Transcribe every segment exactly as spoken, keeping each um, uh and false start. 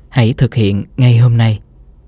Hãy thực hiện ngay hôm nay.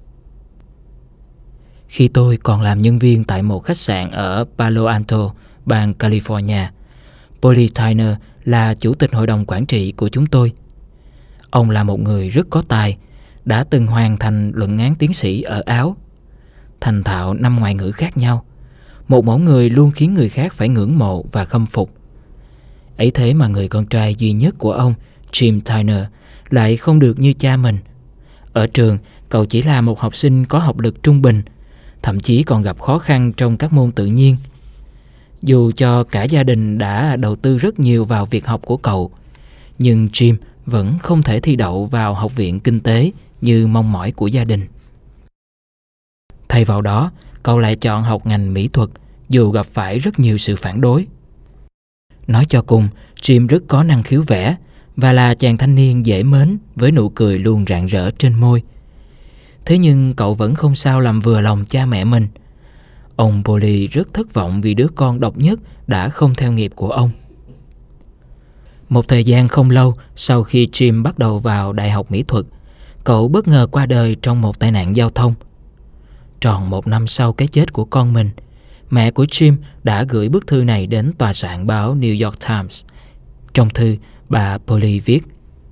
Khi tôi còn làm nhân viên tại một khách sạn ở Palo Alto, bang California, Polly Tyner là chủ tịch hội đồng quản trị của chúng tôi. Ông là một người rất có tài, đã từng hoàn thành luận án tiến sĩ ở Áo, thành thạo năm ngoại ngữ khác nhau, một mẫu người luôn khiến người khác phải ngưỡng mộ và khâm phục. Ấy thế mà người con trai duy nhất của ông, Jim Tyner, lại không được như cha mình. Ở trường, cậu chỉ là một học sinh có học lực trung bình, thậm chí còn gặp khó khăn trong các môn tự nhiên. Dù cho cả gia đình đã đầu tư rất nhiều vào việc học của cậu, nhưng Jim vẫn không thể thi đậu vào học viện kinh tế như mong mỏi của gia đình. Thay vào đó, cậu lại chọn học ngành mỹ thuật dù gặp phải rất nhiều sự phản đối. Nói cho cùng, Jim rất có năng khiếu vẽ và là chàng thanh niên dễ mến với nụ cười luôn rạng rỡ trên môi. Thế nhưng cậu vẫn không sao làm vừa lòng cha mẹ mình. Ông Polly rất thất vọng vì đứa con độc nhất đã không theo nghiệp của ông. Một thời gian không lâu sau khi Jim bắt đầu vào đại học mỹ thuật, cậu bất ngờ qua đời trong một tai nạn giao thông. Tròn một năm sau cái chết của con mình, mẹ của Jim đã gửi bức thư này đến tòa soạn báo New York Times. Trong thư, bà Polly viết: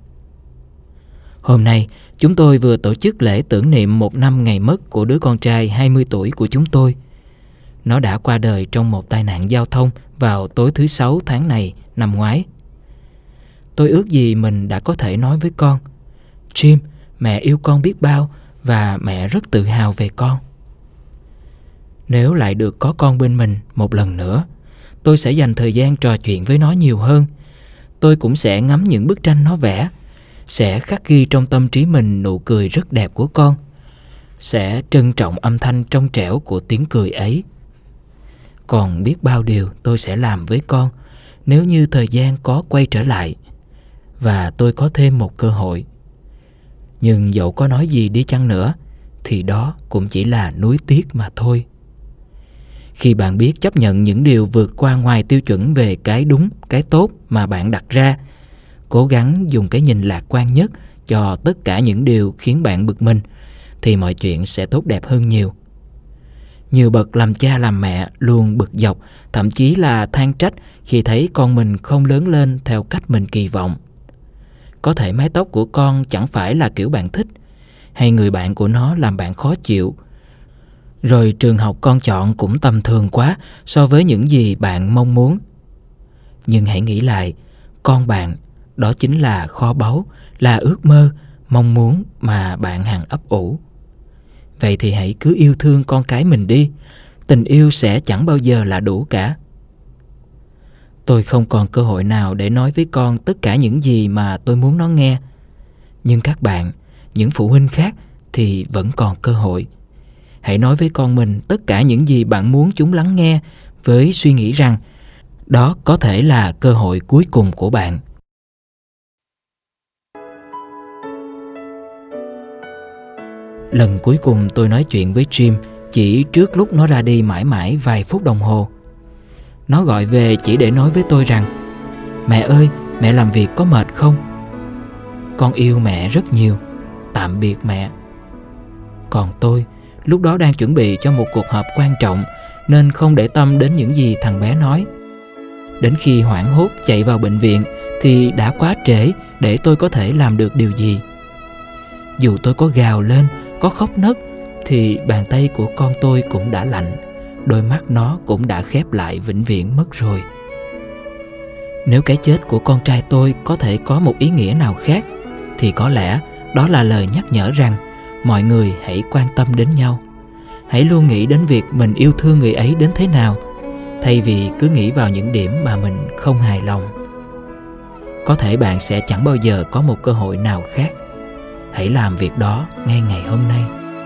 Hôm nay, chúng tôi vừa tổ chức lễ tưởng niệm một năm ngày mất của đứa con trai hai mươi tuổi của chúng tôi. Nó đã qua đời trong một tai nạn giao thông vào tối thứ sáu tháng này năm ngoái. Tôi ước gì mình đã có thể nói với con: Jim, mẹ yêu con biết bao và mẹ rất tự hào về con. Nếu lại được có con bên mình một lần nữa, tôi sẽ dành thời gian trò chuyện với nó nhiều hơn. Tôi cũng sẽ ngắm những bức tranh nó vẽ, sẽ khắc ghi trong tâm trí mình nụ cười rất đẹp của con, sẽ trân trọng âm thanh trong trẻo của tiếng cười ấy. Còn biết bao điều tôi sẽ làm với con nếu như thời gian có quay trở lại và tôi có thêm một cơ hội. Nhưng dẫu có nói gì đi chăng nữa thì đó cũng chỉ là nuối tiếc mà thôi. Khi bạn biết chấp nhận những điều vượt qua ngoài tiêu chuẩn về cái đúng, cái tốt mà bạn đặt ra, cố gắng dùng cái nhìn lạc quan nhất cho tất cả những điều khiến bạn bực mình, thì mọi chuyện sẽ tốt đẹp hơn nhiều. Nhiều bậc làm cha làm mẹ luôn bực dọc, thậm chí là than trách khi thấy con mình không lớn lên theo cách mình kỳ vọng. Có thể mái tóc của con chẳng phải là kiểu bạn thích, hay người bạn của nó làm bạn khó chịu. Rồi trường học con chọn cũng tầm thường quá so với những gì bạn mong muốn. Nhưng hãy nghĩ lại, con bạn, đó chính là kho báu, là ước mơ, mong muốn mà bạn hằng ấp ủ. Vậy thì hãy cứ yêu thương con cái mình đi. Tình yêu sẽ chẳng bao giờ là đủ cả. Tôi không còn cơ hội nào để nói với con tất cả những gì mà tôi muốn nó nghe. Nhưng các bạn, những phụ huynh khác thì vẫn còn cơ hội. Hãy nói với con mình tất cả những gì bạn muốn chúng lắng nghe, với suy nghĩ rằng đó có thể là cơ hội cuối cùng của bạn. Lần cuối cùng tôi nói chuyện với Jim chỉ trước lúc nó ra đi mãi mãi vài phút đồng hồ. Nó gọi về chỉ để nói với tôi rằng: Mẹ ơi, mẹ làm việc có mệt không? Con yêu mẹ rất nhiều. Tạm biệt mẹ. Còn tôi, lúc đó đang chuẩn bị cho một cuộc họp quan trọng nên không để tâm đến những gì thằng bé nói. Đến khi hoảng hốt chạy vào bệnh viện thì đã quá trễ để tôi có thể làm được điều gì. Dù tôi có gào lên, có khóc nấc thì bàn tay của con tôi cũng đã lạnh, đôi mắt nó cũng đã khép lại vĩnh viễn mất rồi. Nếu cái chết của con trai tôi có thể có một ý nghĩa nào khác, thì có lẽ đó là lời nhắc nhở rằng mọi người hãy quan tâm đến nhau. Hãy luôn nghĩ đến việc mình yêu thương người ấy đến thế nào, thay vì cứ nghĩ vào những điểm mà mình không hài lòng. Có thể bạn sẽ chẳng bao giờ có một cơ hội nào khác. Hãy làm việc đó ngay ngày hôm nay.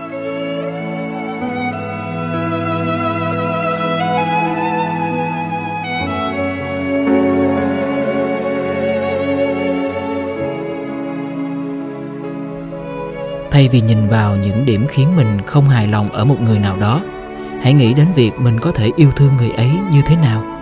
Thay vì nhìn vào những điểm khiến mình không hài lòng ở một người nào đó, hãy nghĩ đến việc mình có thể yêu thương người ấy như thế nào.